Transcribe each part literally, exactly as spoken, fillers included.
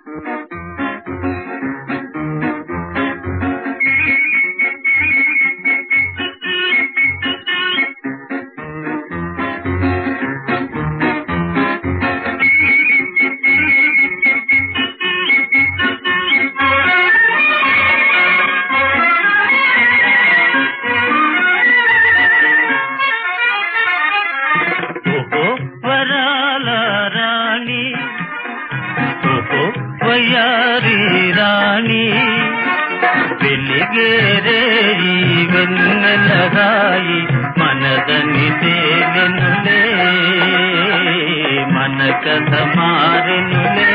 వయ్యారి రాణి వెలిగేరే వెన్నెలరాయి మనదని తేలెనులే మన కథ మారెనులే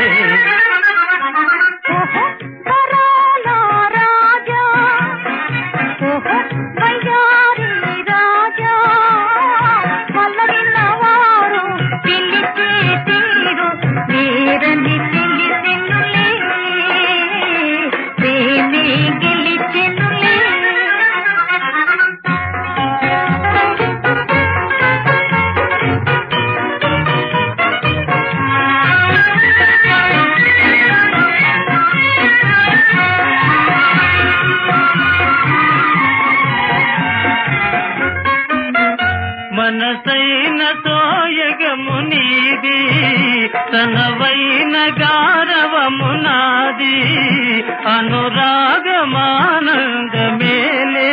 మనసైన తోయగము నీది తనవైన గారవము నాది అనురాగమానందమేలే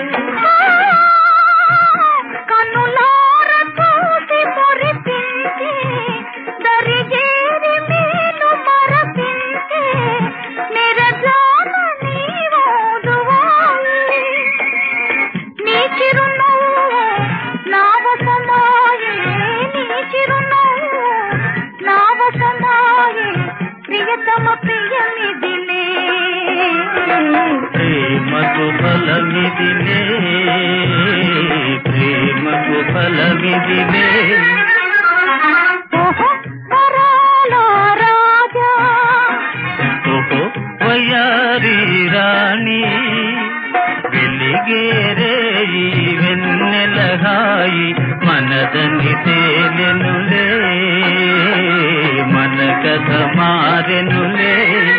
కన్నులార చూసి మురిపించి దరిజేరి మేలు మరపించి నిరజాన నీవోదువాయి నీ చిరునవ్వు నావసమాయే నీ చిరునవ్వు నావసమాయే ప్రియతమ ప్రియమిదిలే ప్రేమకు ఫలమిదిలే ప్రేమకు ఫలమిదిలే ఓహో వరాల రాజా ఓహో వయ్యారి రాణి వెలిగేరే వెన్నెలహాయి మనదని తేలెనులే మన కథ మారెనులే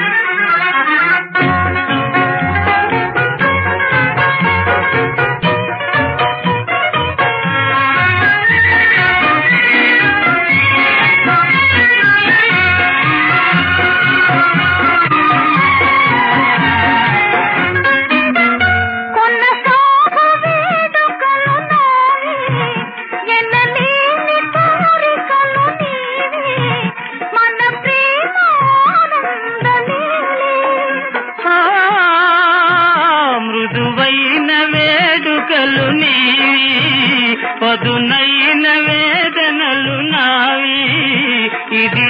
మృదువైన వేడుకలు నీవి పదునైన వేదనలు నావి ఇది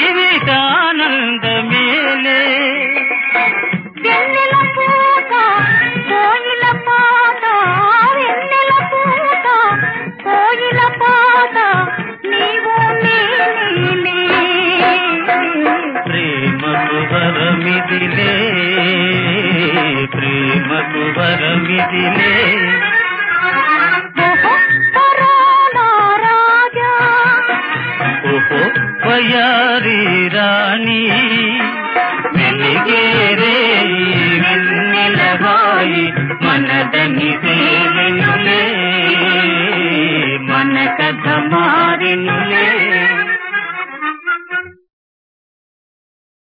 జీవితానందమేలే వెన్నెల పూత కోయిల పాట వెన్నెల పూత కోయిల పాట నీవు నేనే ప్రేమకు వరమిదిలే ప్రేమకు వరమిదిలే ఓహో వరాల రాజా ఓహో వయ్యారి రా